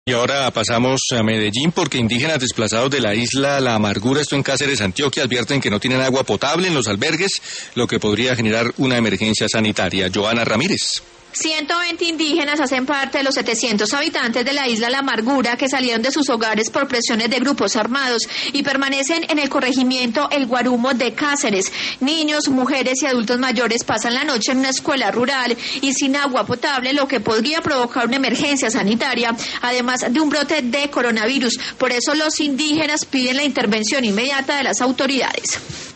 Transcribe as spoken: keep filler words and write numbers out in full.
Y ahora pasamos a Medellín porque indígenas desplazados de la isla La Amargura, esto en Cáceres, Antioquia, advierten que no tienen agua potable en los albergues, lo que podría generar una emergencia sanitaria. Joana Ramírez. ciento veinte indígenas hacen parte de los setecientos habitantes de la isla La Amargura que salieron de sus hogares por presiones de grupos armados y permanecen en el corregimiento El Guarumo de Cáceres. Niños, mujeres y adultos mayores pasan la noche en una escuela rural y sin agua potable, lo que podría provocar una emergencia sanitaria, además de un brote de coronavirus. Por eso los indígenas piden la intervención inmediata de las autoridades.